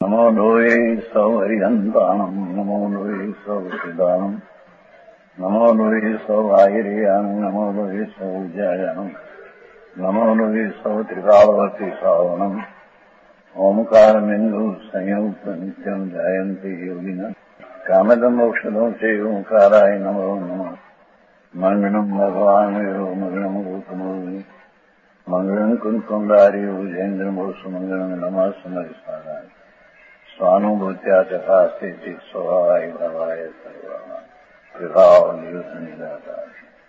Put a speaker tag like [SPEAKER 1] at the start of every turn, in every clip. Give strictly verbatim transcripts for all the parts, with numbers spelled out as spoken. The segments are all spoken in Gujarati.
[SPEAKER 1] નમો લોહે સૌ હરિહંતાણમ નમો લોહે સૌ સિદાનમ નમો લોહે સૌ આયર્યાણમ નમો લોહે સૌ જયાણમ નમો લોહે સૌ ત્રિકાળવતી સાવણમ ઓમકાર બિંદુ સંયુક્ત નિત્યમ જયંતી યોગિના કામદમ ઔષધો છે ઓંકારાય નમો નમઃ મંગળમ ભગવાન વિરો મંગળમ ગૌતમોની મંગળમ કુંકુંડારી ઉજેન્દ્રમો સુમંગળમ નમઃ સમરિસારાય સ્વાનુભૂત્યા તથા સ્થિતિ સ્વભાવાય ભવાય સર્વમાં વિભાવ નિયુદ્ધ નિરાકાર.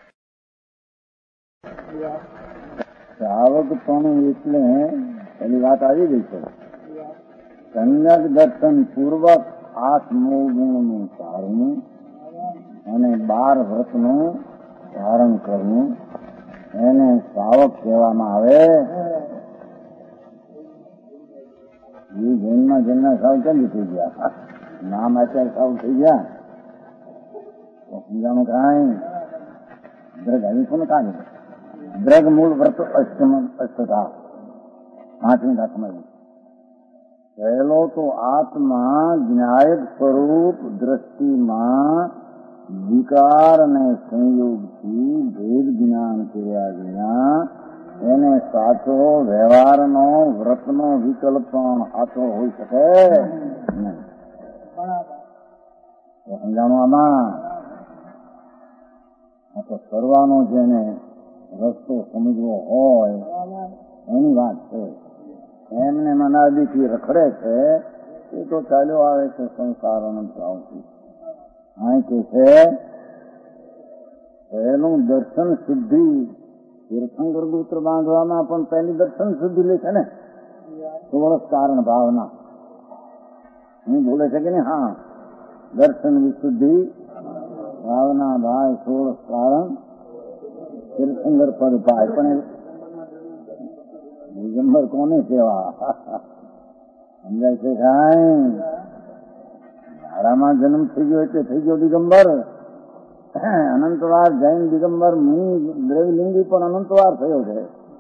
[SPEAKER 1] શ્રાવક પણ એટલે એની વાત આવી ગઈ છે. સંયક દર્શન પૂર્વક આત્મોગુણનું ધારવું અને બાર વ્રતનું ધારણ કરવું એને શ્રાવક કહેવામાં આવે. એ જૈનમાં જન્મના સાવ કેમ થઈ ગયા? નામ અત્યારે સાવ થઈ ગયા. સમજાણું કાંઈ દ્રગ આવી કોને કાંઈ દ્રગ મૂળ વ્રત અષ્ટમ અષ્ટતા પાંચમી દાખમાં પહેલો તો આત્મા જ્ઞાયક સ્વરૂપ દ્રષ્ટિમાં વિકાર અને સંયોગથી ભેદ જ્ઞાન કર્યા વિના એને સાચો વ્યવહારનો વ્રતનો વિકલ્પ પણ સાચો હોઈ શકે નહીં. સમજાણું આમાં આ તો કરવાનો જેને રસ્તો સમજવો હોય એની વાત છે. એમને મનાદીથી રખડે છે એ તો ચાલ્યો આવે છે સંસાર અનંત આવતી. અહીં કે છે પહેલું દર્શન સિદ્ધિ તીર્થંકર ગોત્ર બાંધવામાં પણ પહેલી દર્શન સિદ્ધિ લે છે ને સોળસ કારણ ભાવના. હું બોલે છે કે નહીં? હા, દર્શન વિશુદ્ધિ ભાવના ભાઈ સોળસ કારણ તીર્થંકર પદ પાય. પણ દિગંબર કોને કહેવા સમજાય છે? કાંઈ ધારામાં જન્મ થઈ ગયો એટલે થઈ ગયો દિગંબર. અનંતવાર જૈન દિગંબર મુનિ દ્રવલિંગી પણ અનંતવાર થયો છે.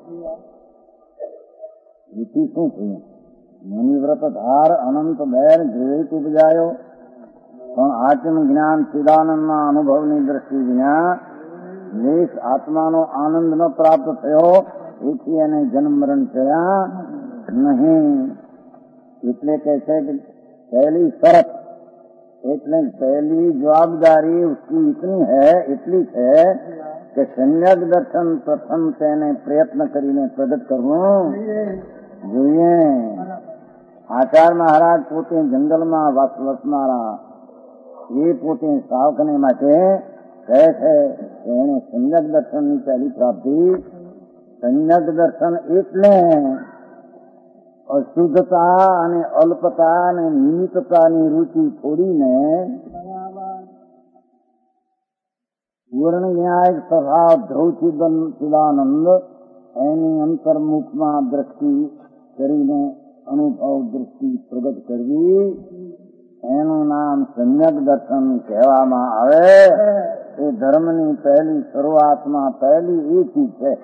[SPEAKER 1] એથી શું થયું? મુનિવ્રત ધાર અનંત બેર દ્રવિત ઉપજાયો પણ આત્મ જ્ઞાન ચિદાનંદના અનુભવની દ્રષ્ટિ વિના લેશ આત્માનો આનંદ ન પ્રાપ્ત થયો. એથી એને જન્મ મરણ થયા નહીં. એટલે કે છે કે પહેલી શરત એટલે પહેલી જવાબદારી उसकी इतनी है એટલી છે કે સમ્યક દર્શન પ્રથમ તેને પ્રયત્ન કરીને પ્રગટ કરવું જોઈએ. આચાર્ય મહારાજ પોતે જંગલમાં વસનારા એ પોતે સાવકને માટે કહે છે કે એને સમ્યક દર્શનની પહેલી પ્રાપ્તિ. સમ્યક દર્શન એટલે અશુદ્ધતા અને અલ્પતા અને નિમિત્તતાની રૂચિ છોડીને પૂર્ણ ન્યાય સ્વભાવ ધ્રુવચિદાનંદ એની અંતર્મુખમાં દ્રષ્ટિ કરીને અનુભવ દ્રષ્ટિ પ્રગટ કરવી એનું નામ સમ્યક દર્શન કહેવામાં આવે. એ ધર્મની પહેલી શરૂઆતમાં પહેલી એ ચીજ છે.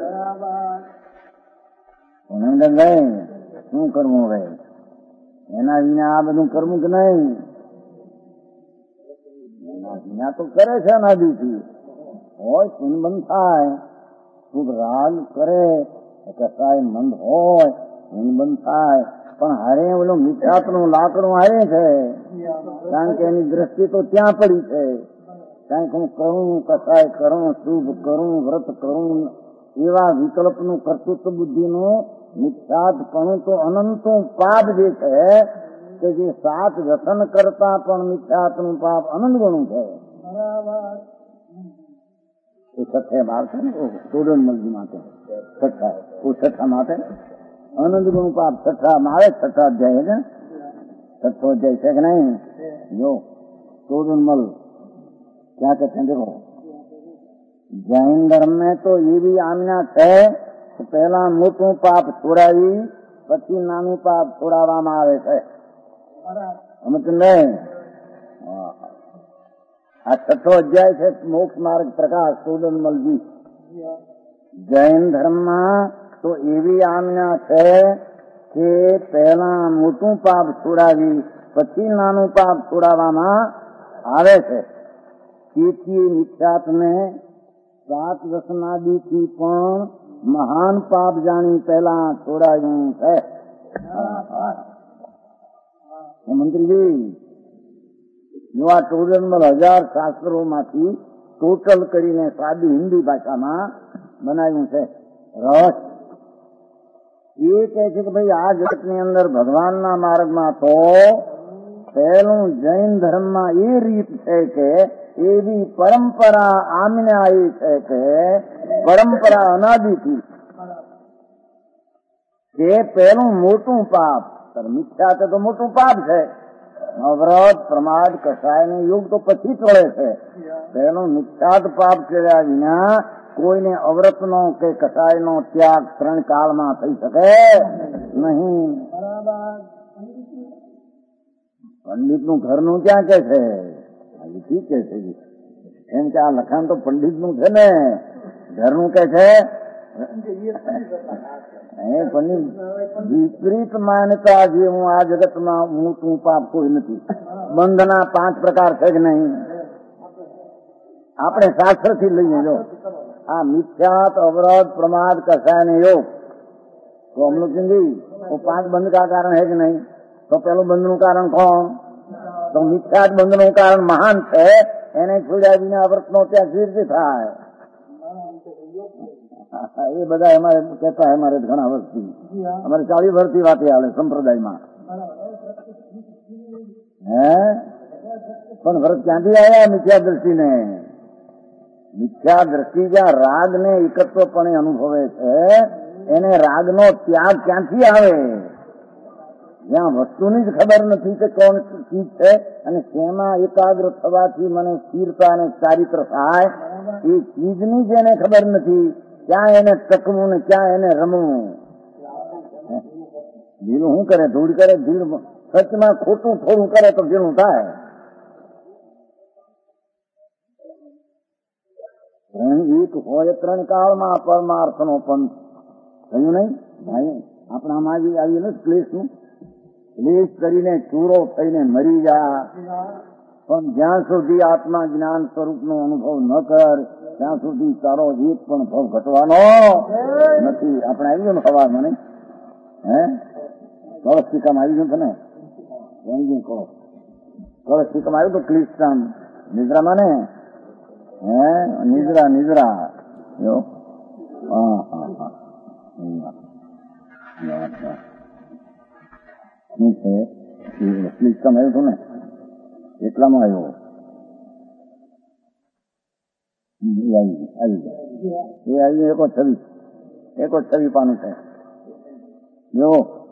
[SPEAKER 1] શું કરવું હવે? એના વિના આ બધું કરવું કે નહીં? એના વિના તો કરે છે અનાદિથી. હોય સુનબંધ થાય, શુભ રાગ કરે, કસાય મંદ હોય સુનબંધ થાય, પણ હારે ઓલું મીઠાપનું લાકડું હારે છે. કારણ કે એની દ્રષ્ટિ તો ત્યાં પડી છે. કારણ કે હું કરું, કસાય કરું, શુભ કરું, વ્રત કરું એવા વિકલ્પનું કર્તૃત્વ બુદ્ધિનું મિથ્યાત્પણું તો અનંતું પાપ જે છે કે જે સાત વ્યસન કરતા પણ મિથ્યાત્વનું પાપ અનંત ગણું છે. એ છઠ્ઠે બાર છે ને સોડનમલજી માટે છઠ્ઠા છઠ્ઠા માટે અનંત ગણું પાપ છઠ્ઠામાં આવે. છઠ્ઠા અધ્યાય છે, છઠ્ઠો અધ્યાય છે કે નહીં? જો સોડનમલ ક્યાં કે દેખો જૈન ધર્મ में तो ये भी आज्ञा है કે પહેલા મોટું પાપ છોડાવી પછી નાનું પાપ છોડાવવામાં આવે છે. સમજ નહીં? આ છઠ્ઠો અધ્યાય છે મોક્ષ માર્ગ પ્રકાશ કે પહેલા મોટું પાપ છોડાવી પછી નાનું પાપ છોડાવવામાં આવે છે. તેથી મિથ્યાત્વને સાત વ્યસનાદિથી પણ મહાન પાપ જાણી પહેલા છોડાયું છે. મંત્રીજી, જો આ ટોટલ હજાર શાસ્ત્રોમાંથી ટોટલ કરીને સાદી હિન્દી ભાષામાં બનાવ્યું છે. રસ એ કહે છે કે ભાઈ આ જગતની અંદર ભગવાનના માર્ગમાં તો પહેલું જૈન ધર્મમાં એ રીત છે કે એવી પરંપરા આમને આવી છે કે પરંપરા અનાદિથી કે પહેલું મોટું પાપ મિથ્યા છે તો મોટું પાપ છે. અવરત પ્રમાદ કસાયનો યોગ તો પછી ટળે છે. પહેલું મિથ્યાત પાપ કર્યા વિના કોઈને અવ્રતનો કે કસાયનો ત્યાગ ત્રણ કાળમાં થઈ શકે નહીં. પંડિતનું ઘરનું ક્યાં કે છે? ઠીક કે છે એમ કે આ લખાણ તો પંડિતનું છે ને, ઘરનું કે છે. પંડિત વિપરીત માન્યતા જે હું આ જગતમાં મોટું પાપ કોઈ નથી. બંધના પાંચ પ્રકાર છે કે નહીં? આપણે શાસ્ત્ર થી લઈએ જો આ મિથ્યાત અવરોध प्रमाद कसाय योग तो हम लोग कहेंगे वो पांच बंध का कारण है कि नहीं? तो पहलू बंध નું કારણ કોણ? તો મિથ્યાત બંધ નું કારણ મહાન છે. એને છોડ્યા વિના અવ્રત નો ત્યાં સીધ થાય. એ બધા અમારે કહેતા અમારે ઘણા વર્ષથી અમારે ચાલીસ વર્ષથી વાત હાલે સંપ્રદાયમાં. હે પણ વ્રત ક્યાંથી આવ્યા? મિથ્યા દ્રષ્ટિને. મિથ્યા દ્રષ્ટિ જ્યાં રાગ ને એકત્વપણે અનુભવે છે એને રાગનો ત્યાગ ક્યાંથી આવે? જ્યાં વસ્તુની જ ખબર નથી કે કોણ ચીજ છે અને શેમાં એકાગ્ર થવાથી મને સ્થિરતા અને ચારિત્ર થાય, એ ચીજની જ એને ખબર નથી. ક્યાં એને ટકવું ને ક્યાં એને રમવું. ઢીલું શું કરે? ધૂળ કરે. ધીળ સચમાં ખોટું થોડું કરે તો ઢીલું થાય. એક હોય ત્રણ કાળમાં પરમાર્થ નો પંથ થયું નહીં ભાઈ. આપણામાં આવી આવી ને ક્લેશ નું ક્લેશ કરીને ચૂરો થઈને મરી જા, પણ જ્યાં સુધી આત્મા જ્ઞાન સ્વરૂપ નો અનુભવ ન કર ત્યાં સુધી તારો એક પણ ભાવ ઘટવાનો નથી. આપણે આવી ગયું ને ખબર મને હે કળશ ટીકામાં આવી ગયું ને આવી ગયું કળશ કળશ ટીકામાં આવ્યું તો ક્લિષ્ટામ નિદ્રામાં ને હે નિદ્રા નિદ્રા જો હા હા હા શું છે ક્લિષ્ટામ આવ્યું હતું ને એટલામાં આવ્યો આવી આવી એ આવી એકો છવ્વીસ એકો છવ્વીસ પાનું છે. જો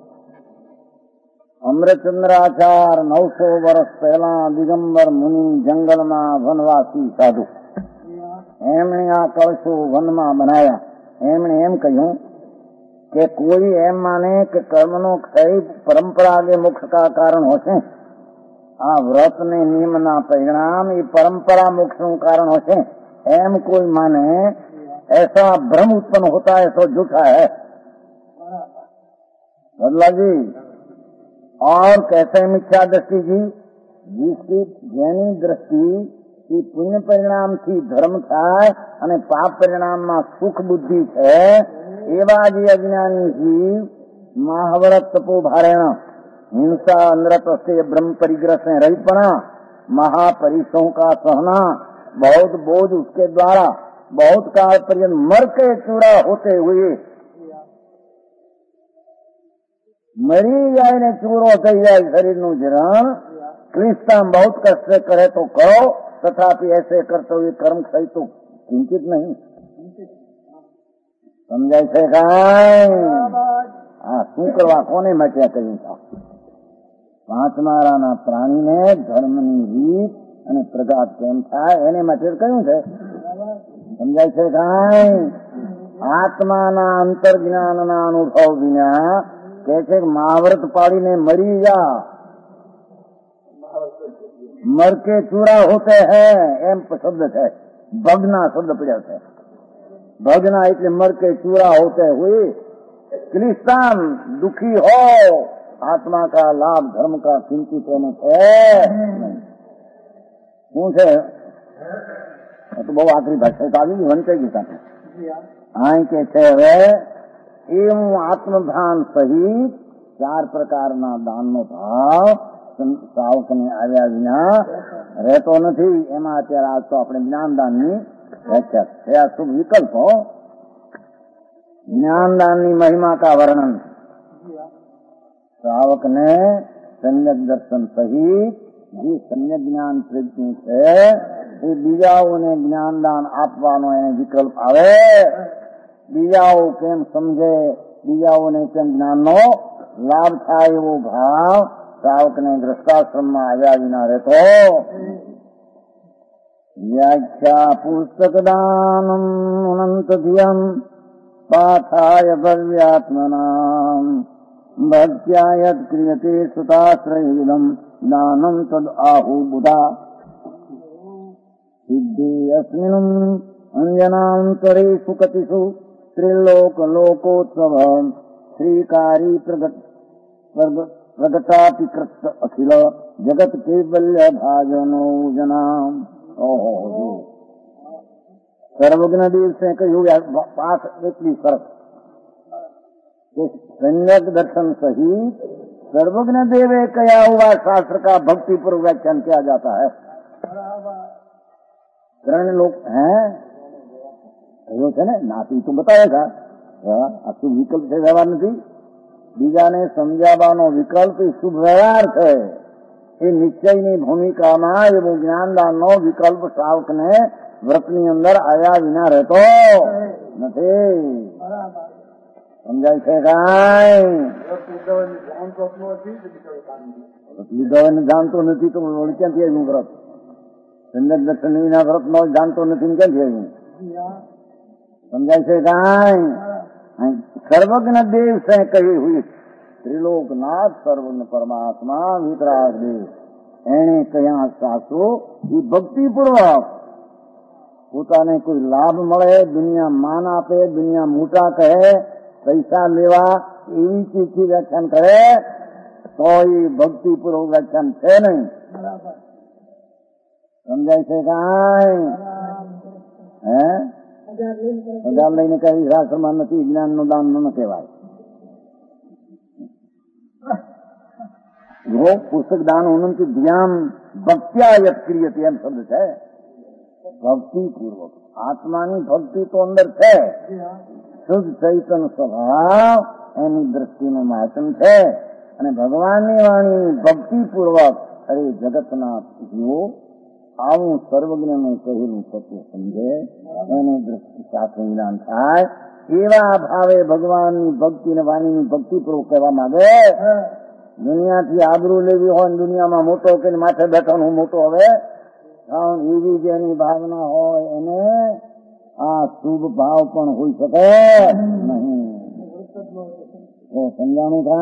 [SPEAKER 1] અમૃતચંદ્રાચાર નવસો વર્ષ પહેલા દિગંબર મુનિ જંગલમાં વનવાસી સાધુ એમણે આ કળશો વનમાં બનાવ્યા. એમણે એમ કહ્યું કે કોઈ એમ માને કે કર્મનો ક્ષય પરંપરા કે મોક્ષ કા કારણ હોશે, આ વ્રત ને નિયમના પરિણામ એ પરંપરા મોક્ષ નું કારણ होते एम कोई माने ऐसा भ्रम उत्पन्न होता है तो झूठा है बदला जी। और कहते हैं मिथ्या दृष्टि जी जिसकी जैनी दृष्टि की पुण्य परिणाम थी धर्म थाय અને પાપ પરિણામમાં સુખ બુદ્ધિ છે એવા જે અજ્ઞાની જીવ મહાવ્રત તપોભારેણ हिंसा अनरत से ब्रह्म परिग्रह से रहितपना महापरिसों का सहना बहुत बोझ उसके द्वारा बहुत काल पर्यंत मर के चूरा होते हुए मरी जाए ने चूरो थई जाए शरीर नु जरण क्लिष्टा बहुत कष्ट से करे तो करो तथापि ऐसे करते हुए कर्म सही तो किंचित नहीं समझाय छे काय हाँ शू करवा कोने मट्या कर्યું था પાંચમારાના પ્રાણીને ધર્મની રીત અને પ્રઘાત કેમ થાય એને માટે કહ્યું છે સમજાય છે કાંઈ આત્માના અંતર્જ્ઞાનના અનુભવ વિના કે છે મહાવ્રત પાડીને મરી જા मर के चूरा होते हैं एम शब्द है भगना शब्द पड़ा है भगना એટલે मर के चूरा होते हुए क्लिष्टान दुखी हो, आत्मा का लाभ धर्म का किंचित है શું છે? તો બહુ આખરી ભાષા તો આવી ગઈ વંચાઈ ગઈ સાથે અહીં કે છે હવે એવું આત્મભાન સહિત ચાર પ્રકારના દાનનો ભાવ શ્રાવકને આવ્યા વિના રહેતો નથી. એમાં અત્યારે આજ તો આપણે જ્ઞાનદાનની વ્યાખ્યા છે. આ શુભ વિકલ્પો જ્ઞાનદાનની મહિમા કા વર્ણન શ્રાવક ને સમ્યક દર્શન સહિત જે સમ્યક જ્ઞાન પ્રજ્ઞ છે એ બીજાઓને જ્ઞાનદાન આપવાનો એને વિકલ્પ આવે. બીજાઓ કેમ સમજે, બીજાઓને કેમ જ્ઞાનનો લાભ થાય એવો ભાવ શ્રાવકને ગ્રસ્તાશ્રમમાં આવ્યા વિના રહેતો. વ્યાખ્યા પુસ્તક દાનમ અનંત ધિયમ પાઠાય ભવ્યાત્મનામ ભક્ત્યા યદ ક્રિયતે સુતાશ્રયિદમ દાનમ તદ આહુ બુધા સિદ્ધિ અસ્મિન અંજનાંતરેષુ કતિષુ ત્રિલોક લોકોત્સવ શ્રીકારી પ્રગટ પ્રગટાતિકૃત અખિલ જગત કૈવલ્ય ભાજનો જનામ. ઓહો, સર્વજ્ઞ દિવસે કહ્યું પાઠ એટલી સરસ कि सम्यक दर्शन सहित सर्वज्ञ देवे कया हुआ शास्त्र का भक्ति पूर्व व्याख्यान किया जाता है. ત્રણ લોક હે કહ્યું છે ને નાતી તો બતાવેગા આ શુભ વિકલ્પ છે, વ્યવહાર નથી. બીજાને સમજાવવાનો વિકલ્પ એ શુભ વ્યવહાર છે. એ નિશ્ચયની ભૂમિકામાં એવો જ્ઞાનદાનનો વિકલ્પ શ્રાવકને વ્રતની અંદર આવ્યા વિના રહેતો નથી. સમજાય છે કાંઈ? લીધો જાણતો નથી તો ક્યાંથી આવ્યું વ્રત? સમ્યક દર્શન વિના વ્રત નો જાણતો નથી ક્યાંથી આવ્યું? સમજાય છે કાંઈ? સર્વજ્ઞ દેવ સે કહી હુઈ ત્રિલોકનાથ સર્વજ્ઞ પરમાત્મા વિતરાગ દેવ એને કયા સાસુ એ ભક્તિપૂર્વક પોતાને કોઈ લાભ મળે, દુનિયા માન આપે, દુનિયા મોટા કહે, પૈસા લેવા એવી ચીજથી વ્યાખ્યાન કરે તો એ ભક્તિપૂર્વક વ્યાખ્યાન છે નહીં. સમજાય છે કાંઈ? હે પગાર લઈને કઈ શાસ્ત્રમાં નથી, જ્ઞાન નું દાન ન કહેવાય. જો પુસ્તક દાન અનંત ધ્યાન ભક્ત્યા યત ક્રિયતે એમ શબ્દ છે. ભક્તિપૂર્વક આત્માની ભક્તિ તો અંદર છે, શુદ્ધ ચૈતન સ્વભાવ એની દ્રષ્ટિનું માચન છે અને ભગવાનની વાણી ભક્તિપૂર્વક અરે જગતના જીવો આવું સર્વજ્ઞનું કહેલું સત્ય સમજે એની દ્રષ્ટિ સાથે જ્ઞાન થાય. એવા ભાવે ભગવાનની ભક્તિ અને વાણીની ભક્તિપૂર્વક કહેવા માંગે. દુનિયાથી આબરૂ લેવી હોય, દુનિયામાં મોટો કે માથે બેઠો હું મોટો હવે એવી જેની ભાવના હોય એને આ શુભ ભાવ પણ હોઈ શકે નહીં. समझाने का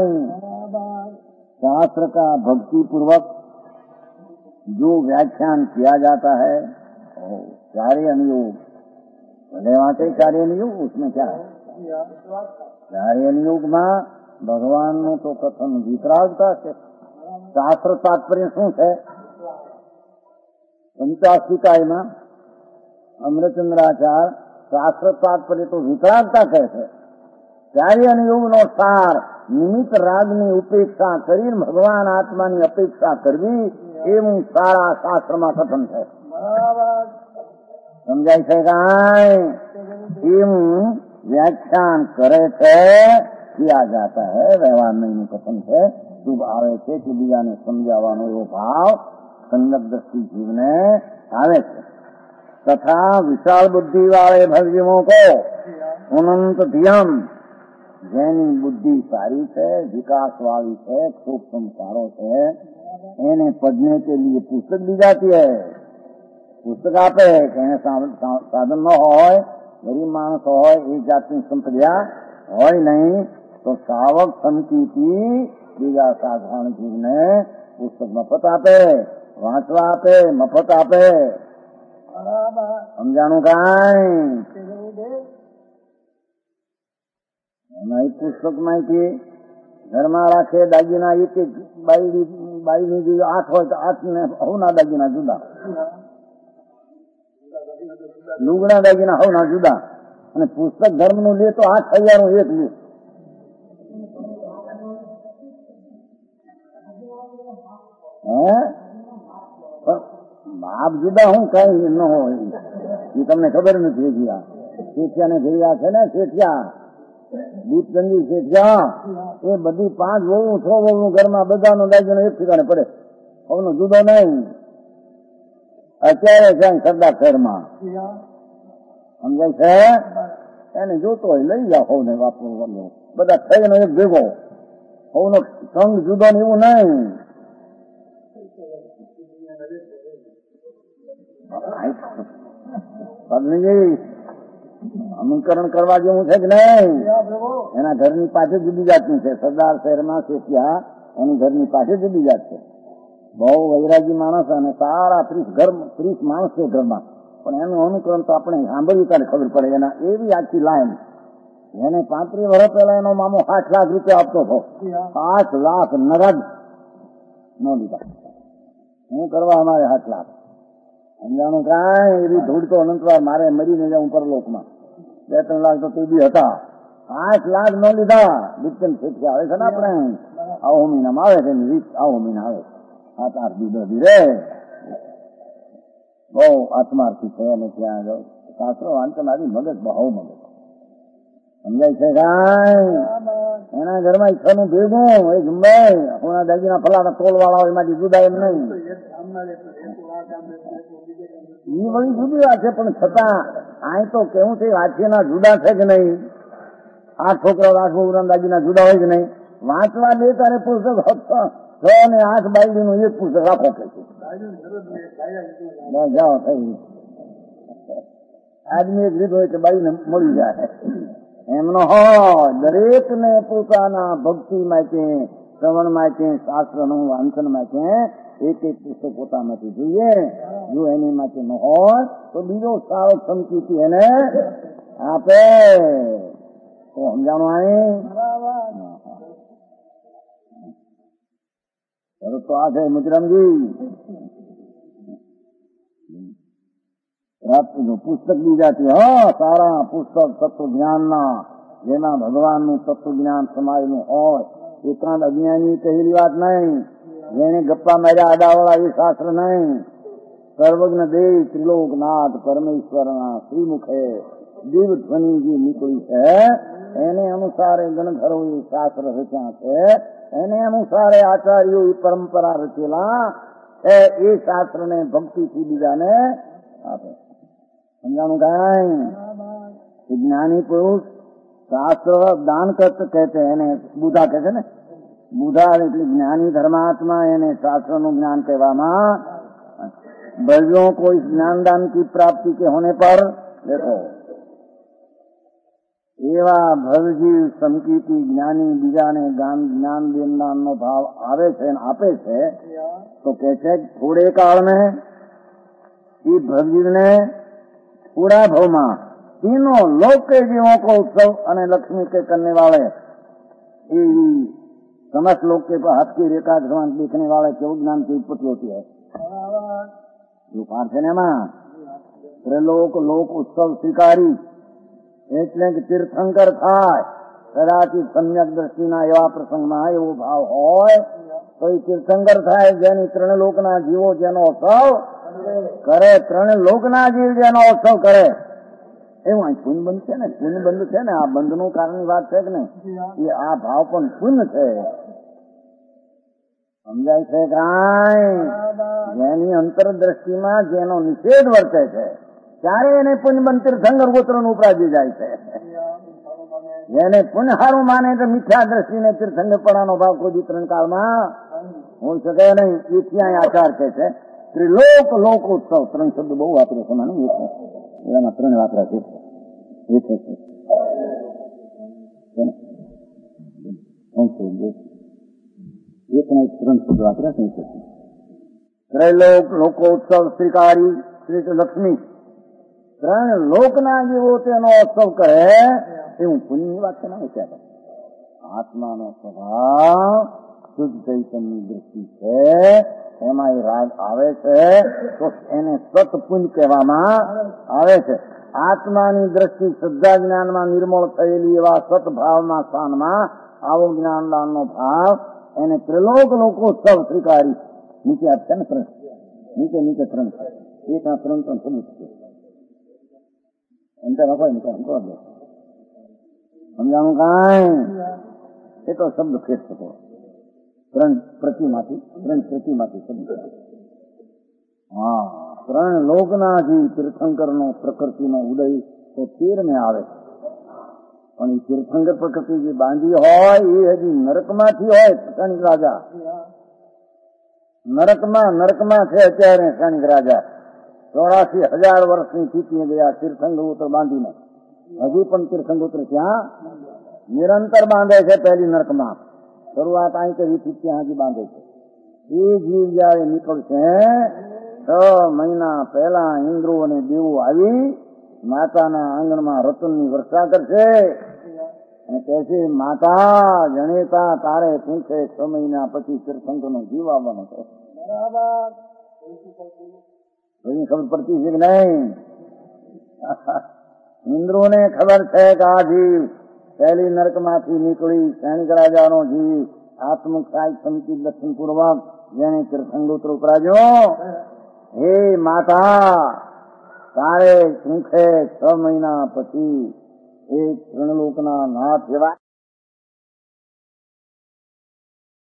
[SPEAKER 1] शास्त्र का भक्ति पूर्वक जो व्याख्यान किया जाता है कार्य अनुयोग भले वाते कार्य अनुयोग उसमें क्या है कार्य अनुयोग में भगवान નું તો કથન વિતરાગતા છે. શાસ્ત્ર તાત્પર્ય શું છે? પંચાશિકાયમાં અમૃતચંદ્રાચાર શાસ્ત્ર તાત્પર્ય તો વિતરાગતા કહે છે. કાર્ય અનુયોગ નો સાર નિમિત્ત રાગની ઉપેક્ષા કરી ભગવાન આત્માની અપેક્ષા કરવી એવું સારા શાસ્ત્રમાં કથન છે. સમજાય છે કાંઈ? એવું વ્યાખ્યાન કરે છે, किया जाता है. व्यवहार नहीं कथन है. शुभ आवे છે કે બીજાને સમજાવવાનો એવો ભાવ સંગત દ્રષ્ટિ જીવને આવે છે. તથા વિશાળ બુદ્ધિ વાળે ભગજીવો કો અનંત ધ્યમ જેની બુદ્ધિ સારી છે, વિકાસ વાળી છે, खूब संस्कारों છે, એને पढ़ने के लिए पुस्तक दी जाती है. पुस्तक આપે કે એને સાધન ન હોય, ગરીબ માણસ હોય, એ જાતની સંપદા હોય નહીં તો શ્રાવક સંકીથી બીજા સાધારણ જીવને પુસ્તક મફત આપે, વાંચવા આપે, મફત આપે. સમજાણું કાંઈ? એમાં એક પુસ્તકમાંથી ઘરમાં રાખે દાગીના એક એક બાઈ બાઈની જે આઠ હોય તો આઠ ને હવના દાગીના જુદા, લુગડા દાગીના હવના જુદા, અને પુસ્તક ધર્મનું લે તો આઠ હજાર નું એક લે. હે બાપ જુદા હું કઈ ન હોય એ તમને ખબર નથી. ગયા શેઠિયા ને ઘેરિયા છે ને, શેઠિયા દીપચંદી શેઠિયા, એ બધી પાંચ વહુ છ વહુ ઘરમાં બધાનો દાગીનો એક ઠેકાણે પડે, હવનો જુદો નહીં. અત્યારે છે સરદાર શહેરમાં સમજાય છે, એને જોતો હોય લઈ જાઓ હવને વાપરવું, બધા થઈને એક ભેગો, હવનો સંગ જુદો ને એવું નહીં. અનુકરણ કરવા જેવું છે કે નહીં? એના ઘરની પાસે જુદી જાતનું છે. સરદાર શહેરમાં શેઠિયા એની ઘરની પાસે જુદી જાત છે. બહુ વૈરાગી માણસ અને સારા ત્રીસ ઘર ત્રીસ માણસ છે ઘરમાં, પણ એનું અનુકરણ તો આપણે સાંભળ્યું ત્યારે ખબર પડે. એના એવી આખી લાઈન, એને પાંત્રીસ વર્ષ પહેલા એનો મામો આઠ લાખ રૂપિયા આપતો હતો, આઠ લાખ નરદ ન લીધા. શું કરવા અમારે આઠ લાખ? સમજાણું કાંઈ એવી ધૂળ તો અનંતવાર મારે મરીને જાઉં પરલોકમાં. બે ત્રણ લાખ તો તે બી હતા, આઠ લાખ ન લીધા. દીપચંદ શેઠિયા આવે છે ને આપણે આવો મહિનામાં આવે છે, વીસ આવો મહિના આવે, સાત આઠ દીધો ધીરે બહુ આત્માર્થી છે. અને ત્યાં આગળ શાસ્ત્રો વાંચનારી મગજ બહુ મગજ સમજાય છે કાંઈ? એના ઘરમાં ઈચ્છાનું ભેગું એ જુંબાઈ હોના દાગીના ફલાના તોલ વાળા હોય એમાંથી જુદા એમ નહીં. એ વળી જુદી વાત છે, પણ છતાં આ તો કેવું છે વાંચીના જુદા છે કે નહીં? આઠ છોકરાઓ આઠ બહુના દાગીના જુદા હોય કે નહીં? વાંચવા દે તારે પુસ્તક છ ને આઠ બાયડી નું એક પુસ્તક રાખો કે જાઓ થઈ આદમી એક રીત હોય કે બાઈને મળી જાય એમનો હોય. દરેક ને પોતાના ભક્તિ માટે, શ્રવણ માટે, શાસ્ત્રનું વાંચન માટે એક એક પુસ્તક પોતામાંથી જોઈએ. જો એની માટે ન હોય તો બીજો સારો સંકીર્તિ એને આપે. તો સમજાણું આવી તો આ છે મુજરામજી પુસ્તક બીજાથી. હા, સારા પુસ્તક તત્વ જ્ઞાનના, જેમાં ભગવાનનું તત્વ જ્ઞાન સમાયેલું હોય. એકાંત અજ્ઞાની કહેલી વાત નહીં, જેને ગપ્પા માર્યા આડાવાળા એ શાસ્ત્ર નહીં. સર્વજ્ઞ દેવ ત્રિલોકનાથ પરમેશ્વરના શ્રીમુખે દિવ ધ્વનિ જે નીકળી છે એને અનુસારે ગણધરો એ શાસ્ત્ર રચ્યા છે. એને અનુસારે આચાર્યો એ પરંપરા રચેલા છે. એ શાસ્ત્ર ને ભક્તિથી બીજાને આપે. સમજાણું કાંઈ? જ્ઞાની પુરુષ શાસ્ત્ર દાન કરત કહેતે, એને બુધા કહે છે ને, બુધા એટલે જ્ઞાની ધર્માત્મા, એને शास्त्र નું જ્ઞાન કહેવામાં. भव्यों को इस ज्ञान दान की प्राप्ति के होने पर देखो एवा भवजीव समकीति ज्ञानी बीजाने ज्ञान ज्ञान देना नो भाव आवे छे आपे छे तो कहे छे थोड़े काल में ये भवजीव ने पूरा भव में तीनों लोक के जीवों को उत्सव અને लक्ष्मी के करने वाले ये समस्त लोक के हाथ की रेखा देखने वाले केवल ज्ञान की उत्पत्ति होती है. जो पार्थ है एમાં ત્રિલોક લોક ઉત્સવ સ્વીકારી એટલે કે તીર્થંકર થાય. કદાચિત સમ્યક દ્રષ્ટિના એવા પ્રસંગમાં એવો ભાવ હોય તો એ તીર્થંકર થાય, જેની ત્રણ લોકના જીવો જેનો ઉત્સવ કરે, ત્રણ લોકના જીવ જેનો ઉત્સવ કરે. એવું અહીં પુણ્ય બંધ છે ને, પુણ્ય બંધ છે ને, આ બંધનું કારણની વાત છે કે નહીં? એ આ ભાવ પણ પુણ્ય છે. સમજાય છે કાંઈ? જેની અંતરદ્રષ્ટિમાં જેનો નિષેધ વર્તે છે ત્યારે એને પુણ્યબંધ તીર્થંકર ગોત્રનું ઉપરાજી જાય છે. જેને પુણ્ય હારું માને તો મિથ્યા દ્રષ્ટિને તીર્થંકરપણાનો ભાવ કોઈ ત્રણ કાળમાં હોઈ શકે નહીં. એથી અહીં આચાર કહે છે ત્રિલોક લોક ઉત્સવ. ત્રણ શબ્દ બહુ વાપરે છે મને, એમાં ત્રણ વાપરા છે. એક ને ત્રણ શબ્દ વાપરા છે. ત્રૈલોક લોકોત્સવ શ્રીકારી શ્રી લક્ષ્મી ત્રણ લોકના જીવો તેનો ઉત્સવ કરે એવું પુણ્યની વાત ના વિચાર. આત્માનો સ્વભાવ શુદ્ધ ચૈતન્યની દ્રષ્ટિ છે, એમાં એ રાગ આવે છે તો એને સત પુણ્ય કહેવામાં આવે છે. આત્માની દ્રષ્ટિ શ્રદ્ધા જ્ઞાનમાં નિર્મળ થયેલી એવા સતભાવના સ્થાનમાં આવો જ્ઞાનદાનનો ભાવ એને ત્રિલોક લોકો સૌ સ્વીકારી. નીચે આપશે ને ત્રણ, નીચે નીચે ત્રણ છે, એક આ ત્રણ ત્રણ સબૂત છે. એમ તો નખાય ને કામ કરો સમજાણું કાંઈ એ તો શબ્દ ફેર થતો ત્રણ પ્રતિમાંથી ત્રણ પ્રતિમાંથી શબ્દ. હા, ત્રણ લોકના જીવ તીર્થંકરનો પ્રકૃતિનો ઉદય તો તેરમે આવે, પણ એ તીર્થંકર પ્રકૃતિ જે બાંધી હોય એ હજી નરકમાંથી હોય. ક્ષણિક રાજા નરકમાં નરકમાં છે અત્યારે. ક્ષણિક રાજા ચોરાસી હજાર વર્ષની સ્થિતિ ગયા તીર્થંગોત્ર બાંધીને, હજી પણ તીર્થંગોત્ર ત્યાં નિરંતર બાંધે છે. પહેલી નરકમાં શરૂઆત અહીં કરી ત્યાં હજી બાંધે છે. એ જીવ જયારે નીકળશે છ મહિના પહેલા ઇન્દ્રો અને દેવો આવી માતાના આંગણમાં રતનની વર્ષા કરશે અને કહે છે, માતા જણેતા તારે પૂછે છ મહિના પછી તીર્થંકરનો જીવ આવવાનો છે. બધી ખબર પડતી છે કે નહીં? ઇન્દ્રોને ખબર છે કે આ જીવ પહેલી નરકમાંથી નીકળી સૈનિક રાજાનો જીવ આત્મક્ષાય સમિતિ દક્ષિણ પૂર્વક જેને તીર્થંગોત્ર ઉપરાજ્યો. હે માતા તારે પૂછે છ મહિના પછી એક ત્રણલોકના નાથ એવા